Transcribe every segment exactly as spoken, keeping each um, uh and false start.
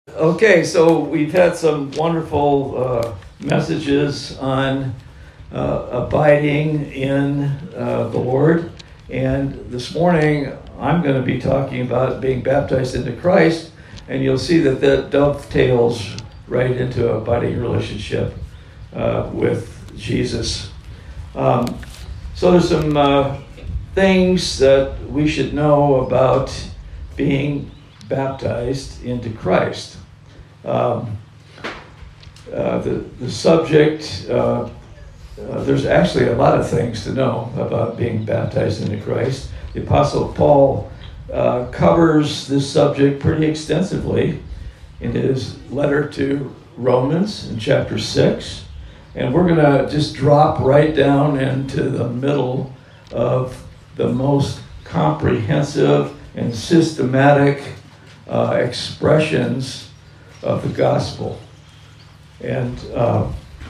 Okay, so we've had some wonderful uh, messages on uh, abiding in uh, the Lord, and this morning I'm going to be talking about being baptized into Christ, and you'll see that that dovetails right into a abiding relationship uh, with Jesus. Um, so there's some uh, things that we should know about being baptized into Christ. Um, uh, the, the subject, uh, uh, there's actually a lot of things to know about being baptized into Christ. The Apostle Paul uh, covers this subject pretty extensively in his letter to Romans in chapter six. And we're going to just drop right down into the middle of the most comprehensive and systematic uh, expressions of the gospel. And uh,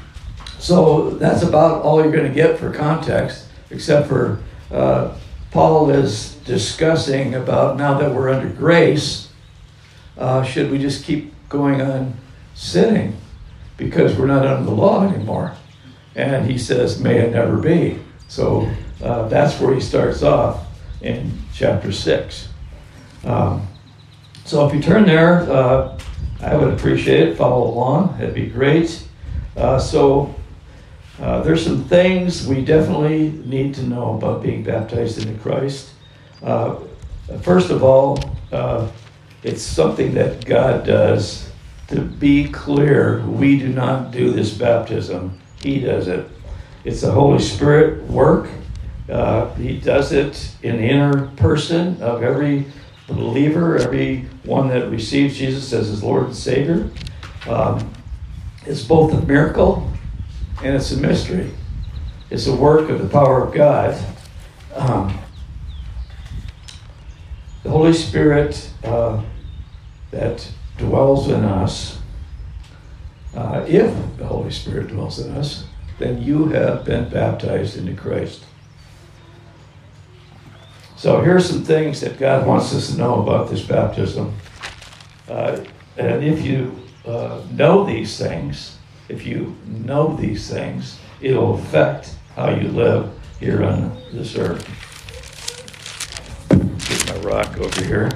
so that's about all you're going to get for context, except for uh, Paul is discussing about now that we're under grace, uh, should we just keep going on sinning because we're not under the law anymore? And he says, may it never be. So uh, that's where he starts off in chapter six. Um, so if you turn there, uh, I would appreciate it. Follow along. That'd be great. Uh, so uh, there's some things we definitely need to know about being baptized into Christ. Uh, first of all, uh, it's something that God does. To be clear, we do not do this baptism. He does it. It's the Holy Spirit work. Uh, he does it in the inner person of every believer, every one that receives Jesus as his Lord and Savior. Um, it's both a miracle and it's a mystery. It's a work of the power of God. Um, the Holy Spirit uh, that dwells in us, uh, if the Holy Spirit dwells in us, then you have been baptized into Christ. So here's some things that God wants us to know about this baptism. Uh, and if you uh, know these things, if you know these things, it'll affect how you live here on this earth. Get my rock over here.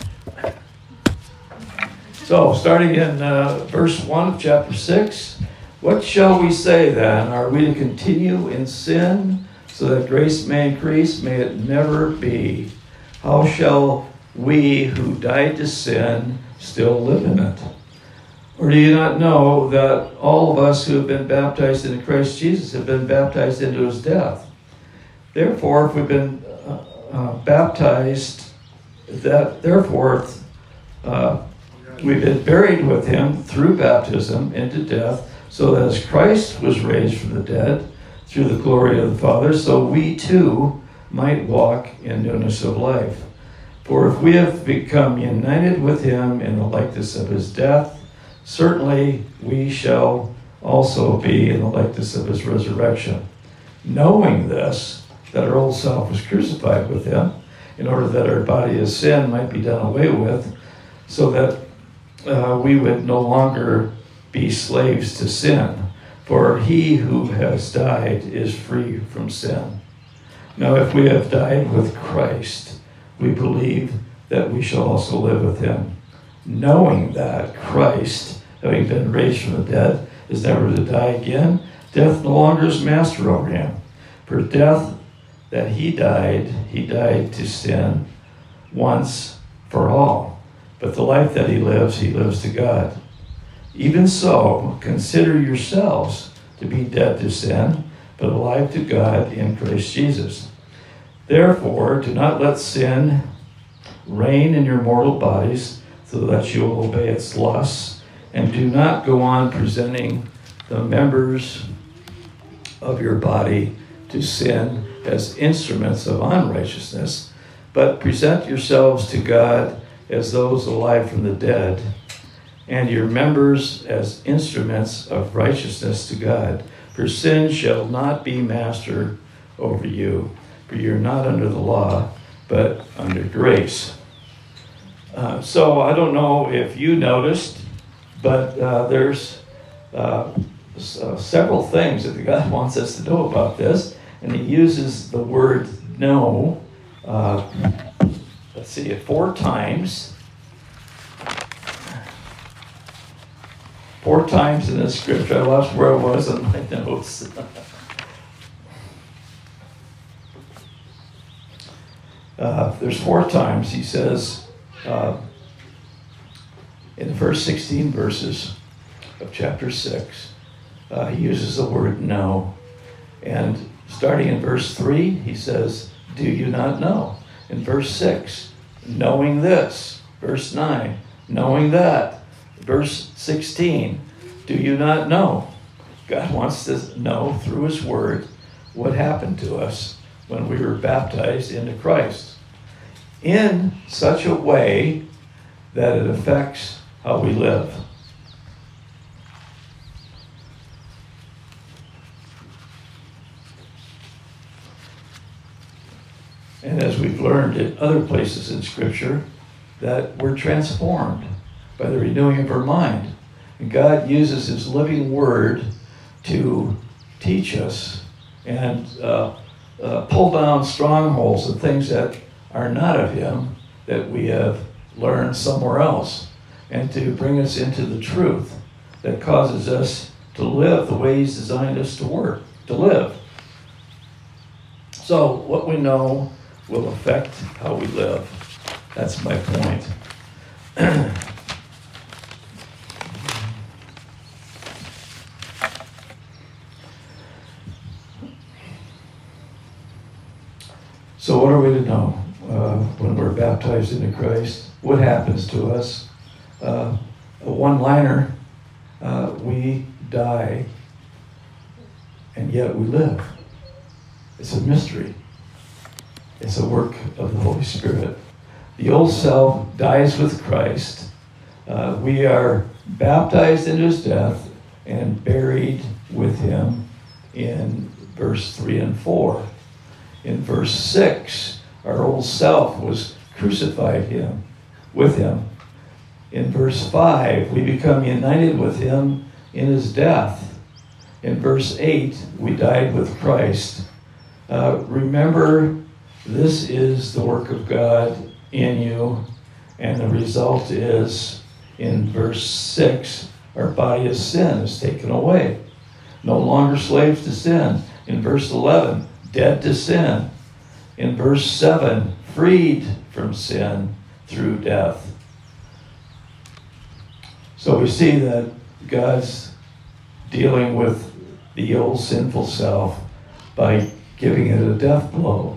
So starting in uh, verse one of chapter six, what shall we say then? Are we to continue in sin so that grace may increase? May it never be. How shall we who died to sin still live in it? Or do you not know that all of us who have been baptized into Christ Jesus have been baptized into his death? Therefore, if we've been uh, uh, baptized, that therefore uh, we've been buried with him through baptism into death, so that as Christ was raised from the dead through the glory of the Father, so we too might walk in newness of life. For if we have become united with him in the likeness of his death, certainly we shall also be in the likeness of his resurrection. Knowing this, that our old self was crucified with him, in order that our body of sin might be done away with, so that uh, we would no longer be slaves to sin. For he who has died is free from sin. Now, if we have died with Christ, we believe that we shall also live with him, knowing that Christ, having been raised from the dead, is never to die again. Death no longer is master over him. For death that he died, he died to sin once for all. But the life that he lives, he lives to God. Even so, consider yourselves to be dead to sin, but alive to God in Christ Jesus. Therefore, do not let sin reign in your mortal bodies, so that you will obey its lusts, and do not go on presenting the members of your body to sin as instruments of unrighteousness, but present yourselves to God as those alive from the dead, and your members as instruments of righteousness to God. For sin shall not be master over you, for you're not under the law, but under grace. Uh, so I don't know if you noticed, but uh, there's uh, s- uh, several things that God wants us to know about this, and he uses the word know, uh, let's see, it four times. Four times in this scripture. I lost where I was on my notes. uh, there's four times he says uh, in the first sixteen verses of chapter six, uh, he uses the word know. And starting in verse three, he says, do you not know? In verse six, knowing this. Verse nine, knowing that. Verse sixteen, do you not know? God wants to know through his word what happened to us when we were baptized into Christ in such a way that it affects how we live. And as we've learned in other places in Scripture, that we're transformed by the renewing of our mind. And God uses his living word to teach us and uh, uh, pull down strongholds and things that are not of him that we have learned somewhere else, and to bring us into the truth that causes us to live the way he's designed us to work, to live. So what we know will affect how we live. That's my point. So what are we to know uh, when we're baptized into Christ? What happens to us? Uh, a one-liner, uh, we die, and yet we live. It's a mystery. It's a work of the Holy Spirit. The old self dies with Christ. Uh, we are baptized into his death and buried with him in verse three and four. In verse six, our old self was crucified him with him. In verse five, we become united with him in his death. In verse eight, we died with Christ. Uh, remember, this is the work of God in you, and the result is, in verse six, our body of sin is taken away. No longer slaves to sin. In verse eleven, dead to sin. In verse seven, freed from sin through death. So we see that God's dealing with the old sinful self by giving it a death blow.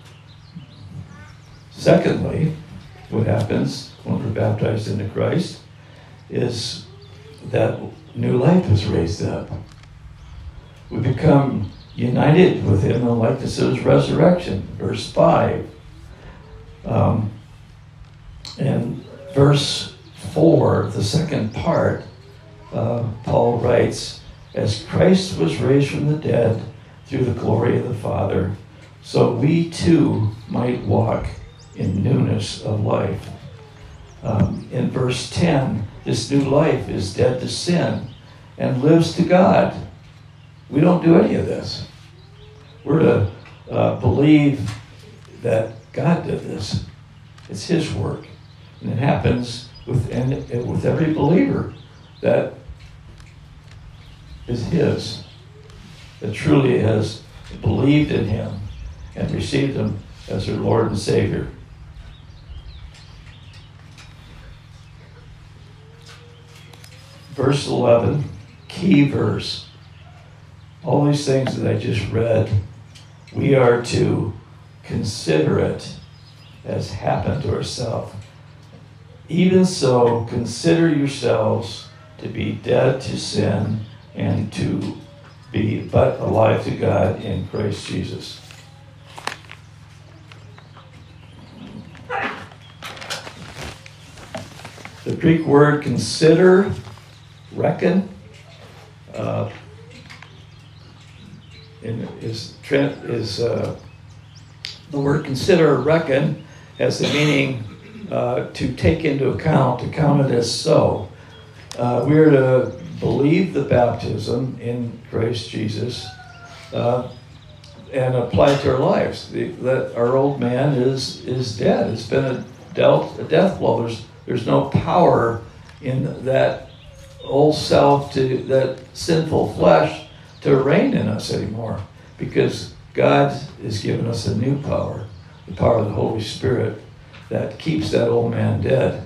Secondly, what happens when we're baptized into Christ is that new life is raised up. We become united with him in the likeness of his resurrection. Verse five. Um, and verse four, the second part, uh, Paul writes, as Christ was raised from the dead through the glory of the Father, so we too might walk in newness of life. Um, in verse ten, this new life is dead to sin and lives to God. We don't do any of this. We're to uh, believe that God did this. It's his work. And it happens with, and with every believer that is his, that truly has believed in him and received him as their Lord and Savior. Verse eleven, key verse. All these things that I just read, we are to consider it as happened to ourselves. Even so, consider yourselves to be dead to sin and to be but alive to God in Christ Jesus. The Greek word consider, reckon, uh, is, is uh, the word consider, reckon, has the meaning uh, to take into account, to count it as so. uh, we are to believe the baptism in Christ Jesus uh, and apply it to our lives. The, that our old man is is dead. It's been a, dealt a death blow. There's there's no power in that old self, to that sinful flesh, to reign in us anymore, because God has given us a new power, the power of the Holy Spirit that keeps that old man dead.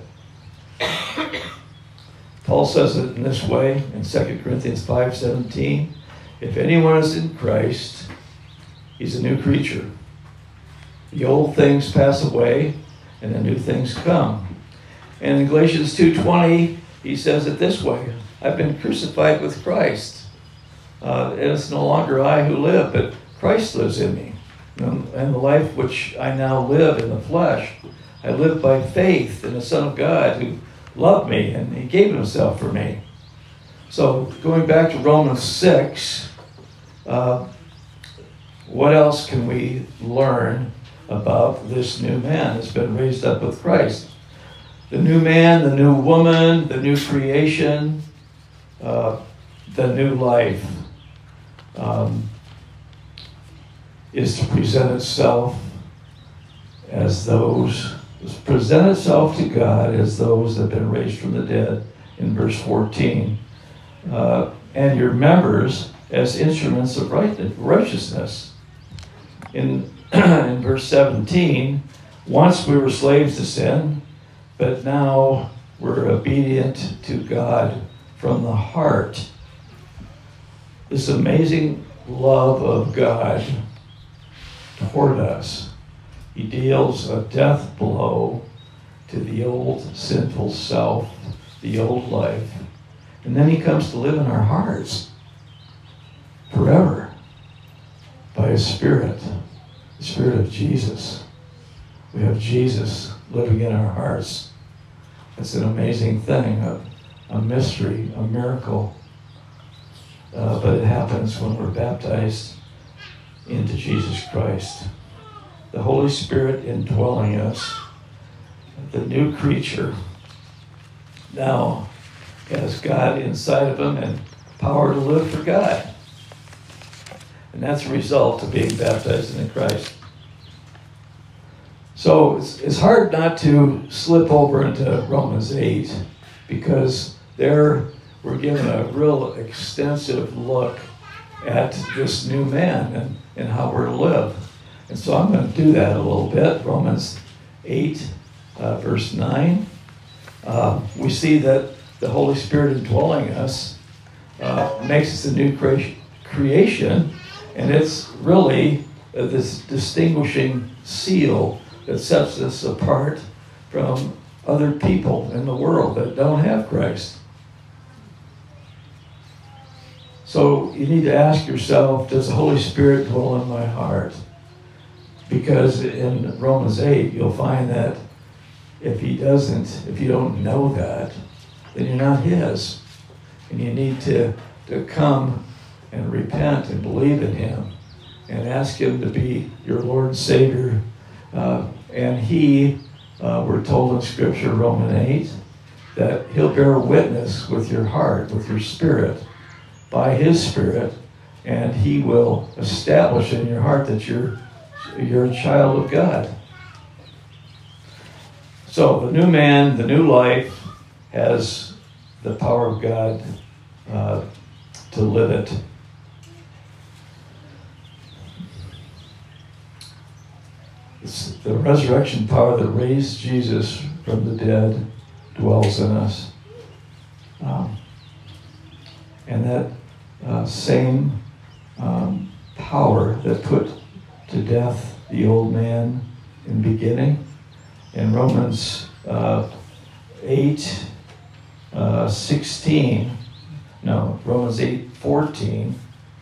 Paul says it in this way in Second Corinthians five seventeen. If anyone is in Christ, he's a new creature. The old things pass away and the new things come. And in Galatians two twenty, he says it this way: I've been crucified with Christ. Uh, and it's no longer I who live, but Christ lives in me. And, and the life which I now live in the flesh, I live by faith in the Son of God who loved me, and he gave himself for me. So going back to Romans six, uh, what else can we learn about this new man that's been raised up with Christ? The new man, the new woman, the new creation, uh, the new life um, is to present itself as those present itself to God as those that have been raised from the dead in verse fourteen, uh, and your members as instruments of right, righteousness. In, in verse seventeen, once we were slaves to sin, but now we're obedient to God from the heart. This amazing love of God toward us. He deals a death blow to the old sinful self, the old life. And then he comes to live in our hearts forever by his Spirit, the Spirit of Jesus. We have Jesus living in our hearts. It's an amazing thing, a, a mystery, a miracle. Uh, but it happens when we're baptized into Jesus Christ. The Holy Spirit indwelling us, the new creature, now has God inside of him and power to live for God. And that's a result of being baptized into Christ. So it's, it's hard not to slip over into Romans eight, because there we're given a real extensive look at this new man and, and how we're to live. And so I'm going to do that a little bit. Romans eight, uh, verse nine. Uh, we see that the Holy Spirit indwelling us uh, makes us a new cre- creation, and it's really uh, this distinguishing seal that sets us apart from other people in the world that don't have Christ. So you need to ask yourself, does the Holy Spirit dwell in my heart? Because in Romans eight, you'll find that if he doesn't, if you don't know that, then you're not his. And you need to, to come and repent and believe in him and ask him to be your Lord and Savior. Uh, and he, uh, we're told in Scripture, Romans eight, that he'll bear witness with your heart, with your spirit, by his Spirit, and he will establish in your heart that you're You're a child of God. So the new man, the new life, has the power of God uh, to live it. It's the resurrection power that raised Jesus from the dead dwells in us. Um, and that uh, same um, power that put to death the old man in the beginning. In Romans uh, eight, uh, sixteen, no, Romans eight, fourteen,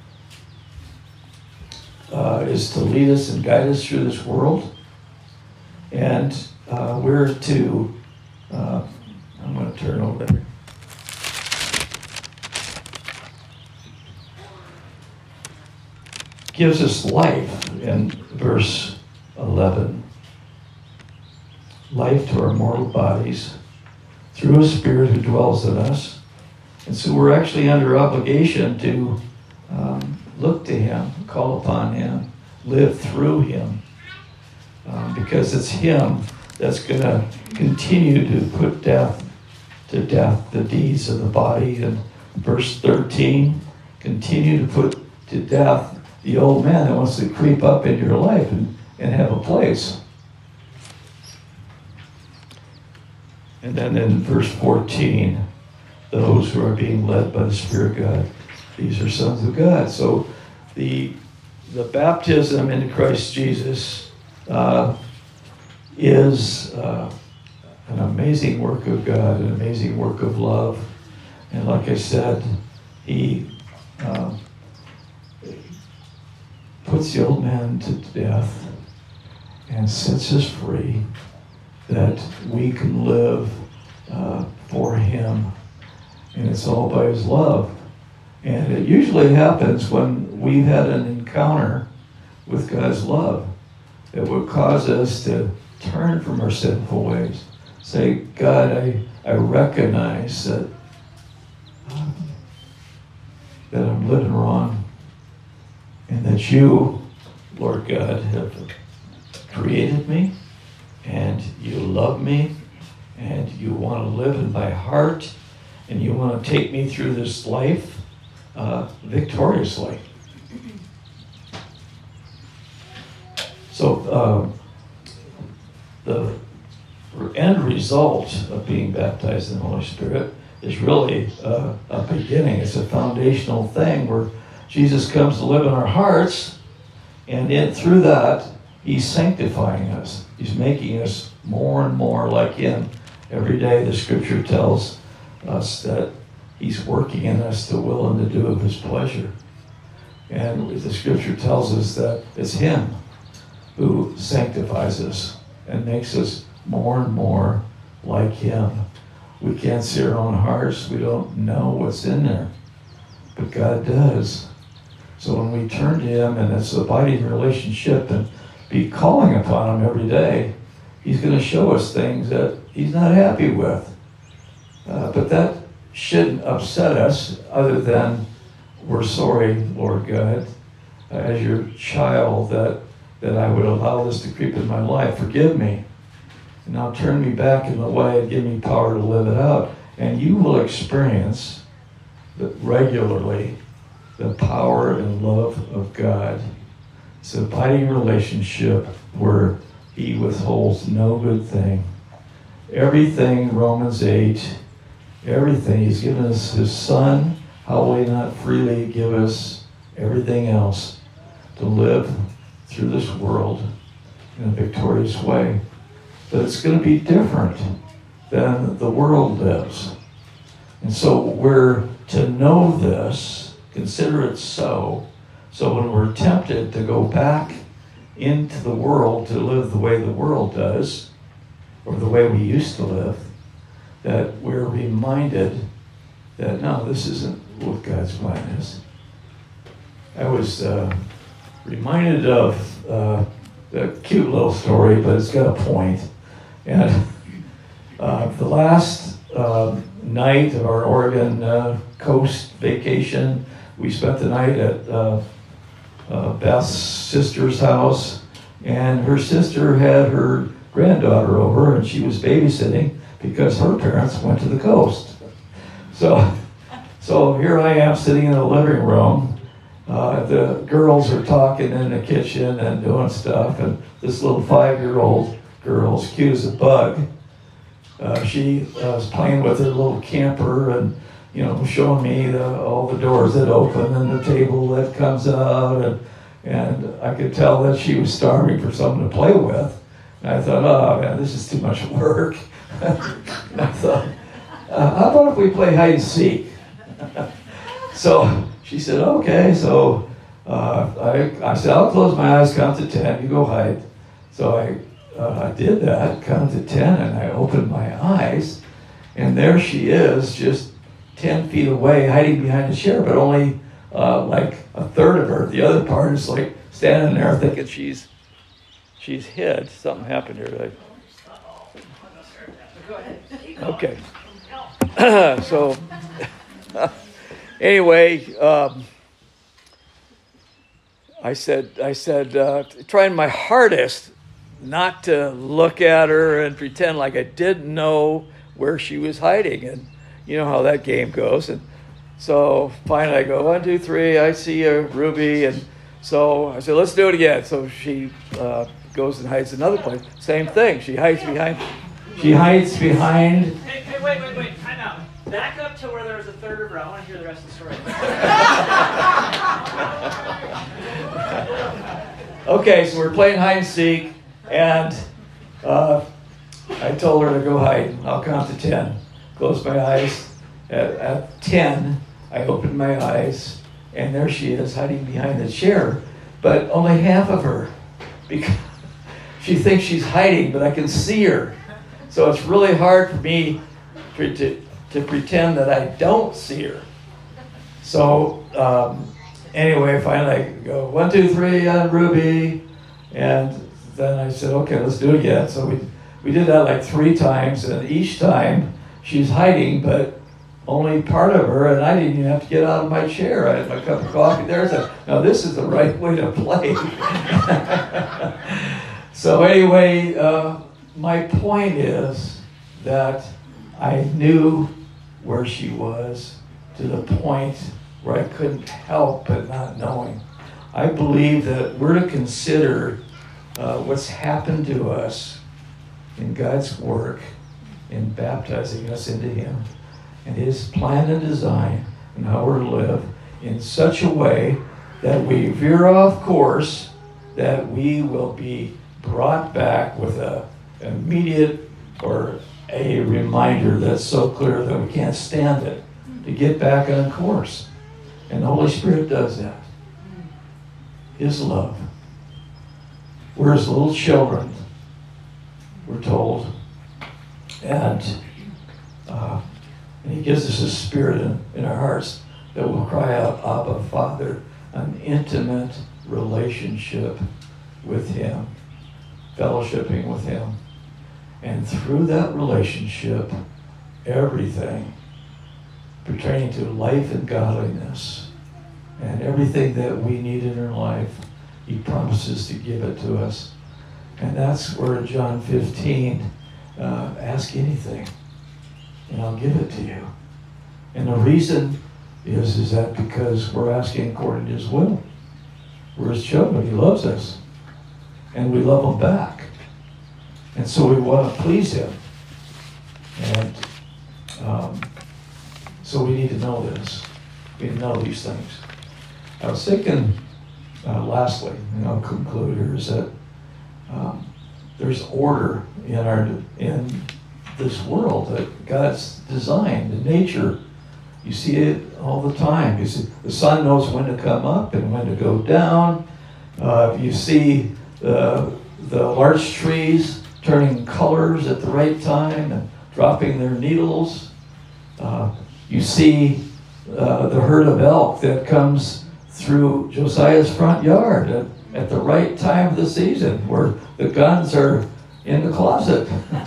uh, is to lead us and guide us through this world. And uh, we're to, uh, I'm going to turn over there. Gives us life in verse eleven. Life to our mortal bodies through a Spirit who dwells in us. And so we're actually under obligation to um, look to him, call upon him, live through him, um, because it's him that's going to continue to put death to death, the deeds of the body. And verse thirteen, continue to put to death the old man that wants to creep up into your life and, and have a place. And then in verse fourteen, those who are being led by the Spirit of God, these are sons of God. So the the baptism into Christ Jesus uh, is uh, an amazing work of God, an amazing work of love. And like I said, he uh, puts the old man to death and sets us free, that we can live uh, for him. And it's all by his love. And it usually happens when we've had an encounter with God's love that would cause us to turn from our sinful ways. Say, God, I, I recognize that, uh, that I'm living wrong, and that you, Lord God, have created me, and you love me, and you want to live in my heart, and you want to take me through this life uh, victoriously. So uh, the end result of being baptized in the Holy Spirit is really uh, a beginning. It's a foundational thing where Jesus comes to live in our hearts, and in, through that, he's sanctifying us. He's making us more and more like him. Every day the scripture tells us that he's working in us the will and the do of his pleasure. And the scripture tells us that it's him who sanctifies us and makes us more and more like him. We can't see our own hearts. We don't know what's in there. But God does. So when we turn to him, and it's an abiding relationship, and be calling upon him every day, he's going to show us things that he's not happy with. Uh, but that shouldn't upset us, other than we're sorry, Lord God, uh, as your child, that, that I would allow this to creep in my life. Forgive me. And now turn me back in the way and give me power to live it out. And you will experience the, regularly the power and love of God. It's an abiding relationship where he withholds no good thing. Everything, Romans eight, everything. He's given us his son. How will he not freely give us everything else to live through this world in a victorious way? But it's going to be different than the world lives. And so we're to know this, consider it so, so when we're tempted to go back into the world to live the way the world does, or the way we used to live, that we're reminded that, no, this isn't what God's plan is. I was uh, reminded of uh, a cute little story, but it's got a point. And uh, the last uh, night of our Oregon uh, coast vacation, we spent the night at uh, uh, Beth's sister's house, and her sister had her granddaughter over, and she was babysitting because her parents went to the coast. So, so here I am sitting in the living room. Uh, the girls are talking in the kitchen and doing stuff, and this little five-year-old girl, as cute as a bug, uh, she uh, was playing with her little camper and, you know, showing me the, all the doors that open and the table that comes out, and, and I could tell that she was starving for something to play with. And I thought, oh man, this is too much work. I thought, uh, how about if we play hide and seek? So she said, okay. So uh, I, I said, I'll close my eyes, count to ten, you go hide. So I, uh, I did that, counted to ten, and I opened my eyes, and there she is, just ten feet away, hiding behind a chair, but only uh, like a third of her. The other part is like standing there thinking she's she's hid. Something happened here. Okay. So Anyway, um, I said, I said, uh, trying my hardest not to look at her and pretend like I didn't know where she was hiding. And you know how that game goes. And so finally I go, one, two, three, I see you, Ruby. And so I said, let's do it again. So she uh, goes and hides another place. Same thing. She hides behind. She hides behind. Hey, hey, wait, wait, wait. Time out. Back up to where there was a third river. I want to hear the rest of the story. Okay, so we're playing hide and seek, and uh, I told her to go hide. I'll count to ten. Close my eyes. At, at ten, I opened my eyes, and there she is hiding behind the chair, but only half of her, because she thinks she's hiding, but I can see her. So it's really hard for me to, to, to pretend that I don't see her. So um, anyway, finally I go, one, two, three, uh, Ruby. And then I said, okay, let's do it again. So we, we did that like three times, and each time she's hiding, but only part of her, and I didn't even have to get out of my chair. I had my cup of coffee there. So now this is the right way to play. So anyway, uh, my point is that I knew where she was to the point where I couldn't help but not knowing. I believe that we're to consider uh, what's happened to us in God's work in baptizing us into Him and His plan and design and how we're to live in such a way that we veer off course, that we will be brought back with a immediate or a reminder that's so clear that we can't stand it, to get back on course. And the Holy Spirit does that. His love. We're as little children, we're told. And, uh, and He gives us a spirit in, in our hearts that will cry out, Abba, Father, an intimate relationship with Him, fellowshipping with Him. And through that relationship, everything pertaining to life and godliness and everything that we need in our life, He promises to give it to us. And that's where John fifteen, uh, ask anything, and I'll give it to you. And the reason is, is that because we're asking according to His will. We're His children. He loves us. And we love Him back. And so we want to please Him. And um, so we need to know this. We need to know these things. I was thinking, uh, lastly, and I'll conclude here, is that um, there's order in our in this world that God's designed, in nature. You see it all the time. You see, the sun knows when to come up and when to go down. Uh, you see uh, the large trees turning colors at the right time and dropping their needles. Uh, you see uh, the herd of elk that comes through Josiah's front yard at, at the right time of the season, where the guns are in the closet.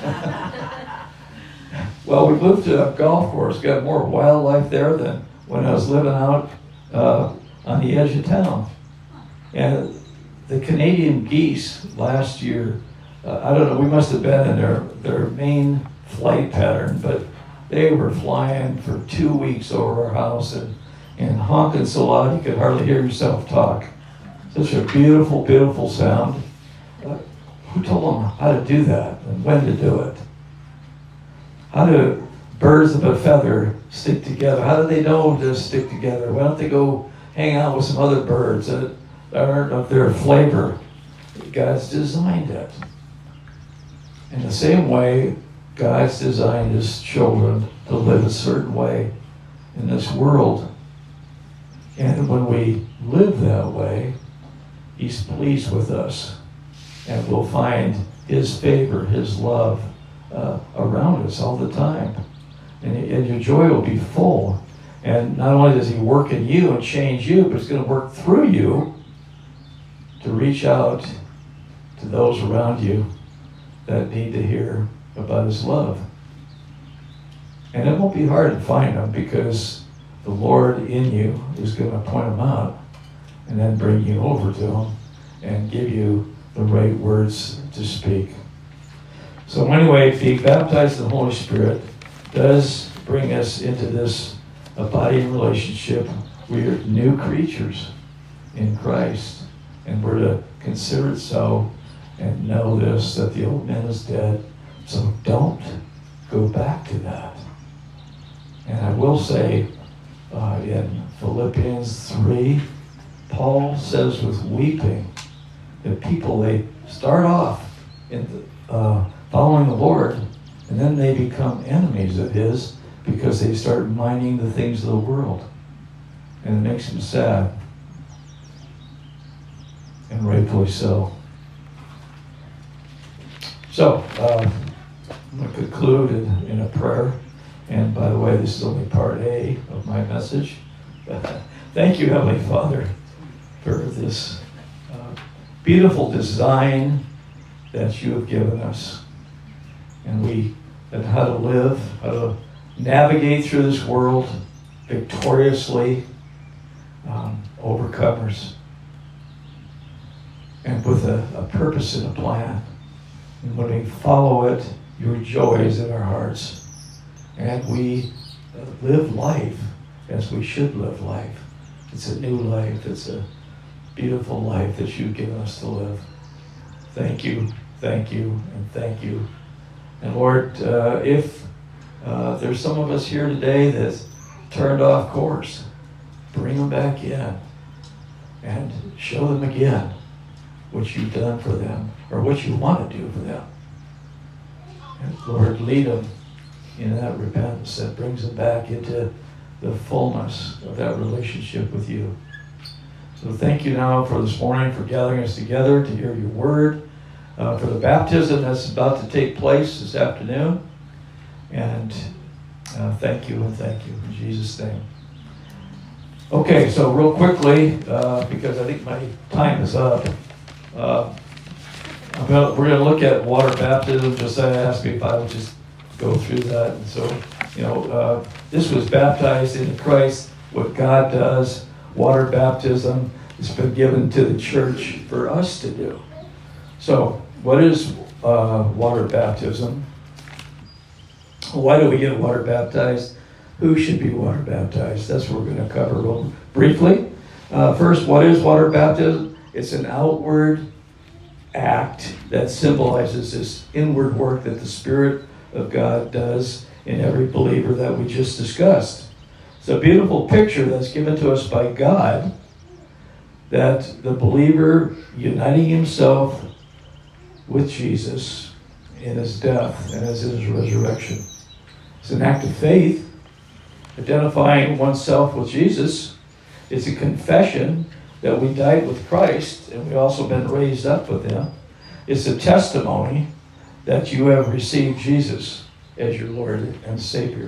Well, we moved to a golf course, got more wildlife there than when I was living out uh, on the edge of town. And the Canadian geese last year, uh, I don't know, we must have been in their, their main flight pattern, but they were flying for two weeks over our house and, and honking so loud you could hardly hear yourself talk. Such a beautiful, beautiful sound. Uh, who told them how to do that and when to do it? How do birds of a feather stick together? How do they know to stick together? Why don't they go hang out with some other birds that aren't of their flavor? God's designed it. In the same way, God's designed His children to live a certain way in this world. And when we live that way, He's pleased with us. And we'll find His favor, His love uh, around us all the time. And, and your joy will be full. And not only does He work in you and change you, but He's going to work through you to reach out to those around you that need to hear about His love. And it won't be hard to find them, because the Lord in you is going to point them out and then bring you over to them and give you the right words to speak. So anyway, being baptized in the Holy Spirit does bring us into this abiding relationship. We are new creatures in Christ, and we're to consider it so and know this, that the old man is dead. So don't go back to that. And I will say, uh, in Philippians three, Paul says with weeping that people, they start off in the, uh, following the Lord, and then they become enemies of his because they start minding the things of the world. And it makes him sad. And rightfully so. So, uh, I'm going to conclude in, in a prayer. And by the way, this is only part A of my message. Thank you, Heavenly Father, for this uh, beautiful design that you have given us. And we, and how to live, how to navigate through this world victoriously, um, overcomers, and with a, a purpose and a plan. And when we follow it, your joy is in our hearts. And we live life as we should live life. It's a new life. It's a beautiful life that you've given us to live. Thank you, thank you, and thank you. And Lord, uh, if uh, there's some of us here today that's turned off course, bring them back in and show them again what you've done for them or what you want to do for them. And Lord, lead them in that repentance that brings them back into the fullness of that relationship with you. So thank you now for this morning, for gathering us together to hear your word, uh, for the baptism that's about to take place this afternoon. And uh, thank you and thank you in Jesus' name. Okay, so real quickly, uh, because I think my time is up, uh, I'm gonna, we're going to look at water baptism. Josiah asked me if I would just go through that. And so, you know, uh, this was baptized into Christ, what God does. Water baptism has been given to the church for us to do. So, what is uh, water baptism? Why do we get water baptized? Who should be water baptized? That's what we're going to cover real briefly. Uh, first, what is water baptism? It's an outward act that symbolizes this inward work that the Spirit of God does in every believer that we just discussed. It's a beautiful picture that's given to us by God, that the believer uniting himself with Jesus in his death and as in his resurrection. It's an act of faith, identifying oneself with Jesus. It's a confession that we died with Christ and we've also been raised up with him. It's a testimony that you have received Jesus as your Lord and Savior.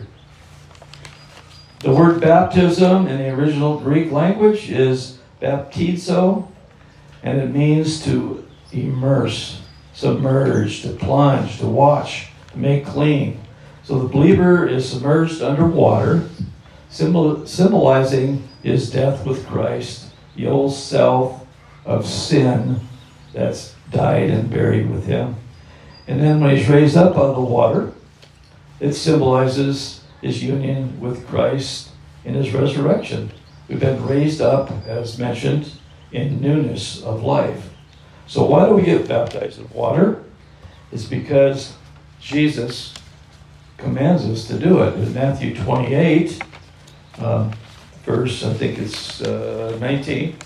The word baptism in the original Greek language is baptizo, and it means to immerse, submerge, to plunge, to wash, to make clean. So the believer is submerged under water, symbol, symbolizing his death with Christ, the old self of sin that's died and buried with him. And then when he's raised up out of the water, it symbolizes his union with Christ in his resurrection. We've been raised up, as mentioned, in newness of life. So why do we get baptized in water? It's because Jesus commands us to do it. In Matthew twenty-eight, um, verse, I think it's uh, nineteen,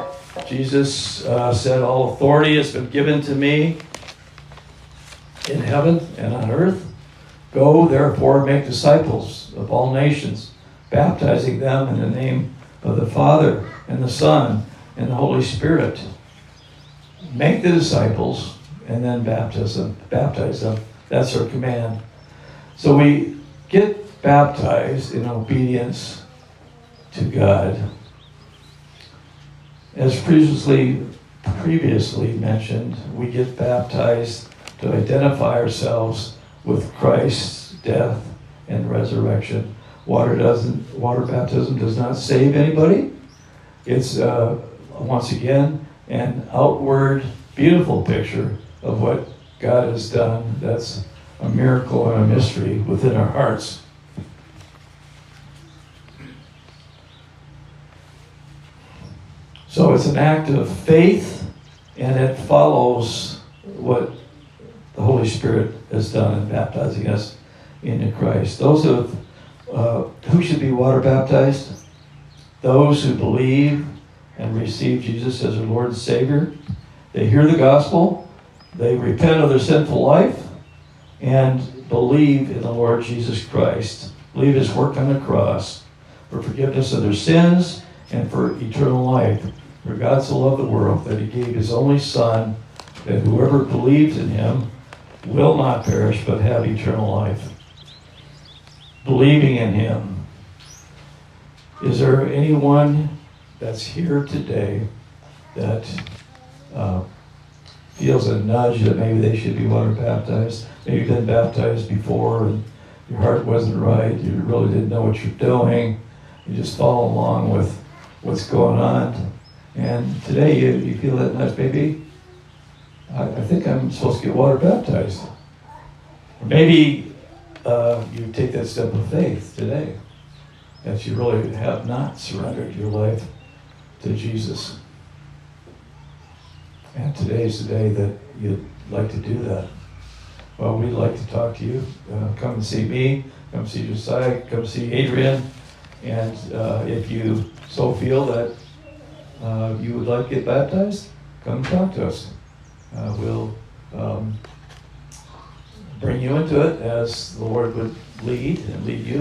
Jesus uh, said, all authority has been given to me in heaven and on earth. Go, therefore, make disciples of all nations, baptizing them in the name of the Father and the Son and the Holy Spirit. Make the disciples and then baptize them. Baptize them. That's our command. So we get baptized in obedience to God. As previously previously mentioned, we get baptized to identify ourselves with Christ's death and resurrection. water doesn't, water baptism does not save anybody. It's, uh, once again, an outward, beautiful picture of what God has done. That's a miracle and a mystery within our hearts. So it's an act of faith, and it follows what the Holy Spirit has done in baptizing us into Christ. Those of uh, who should be water baptized? Those who believe and receive Jesus as their Lord and Savior. They hear the gospel, they repent of their sinful life, and believe in the Lord Jesus Christ. Believe his work on the cross for forgiveness of their sins and for eternal life. For God so loved the world that he gave his only Son, that whoever believes in him will not perish but have eternal life. Believing in him. Is there anyone that's here today that uh, feels a nudge that maybe they should be water baptized? Maybe you've been baptized before and your heart wasn't right, you really didn't know what you're doing, you just follow along with what's going on. And today you, you feel that nudge, maybe I, I think I'm supposed to get water baptized. Or maybe uh, you take that step of faith today, that you really have not surrendered your life to Jesus. And today's the day that you'd like to do that. Well, we'd like to talk to you. Uh, come and see me, come see Josiah, come see Adrian. And uh, if you so feel that uh, you would like to get baptized, come talk to us. Uh, we'll um, bring you into it as the Lord would lead and lead you.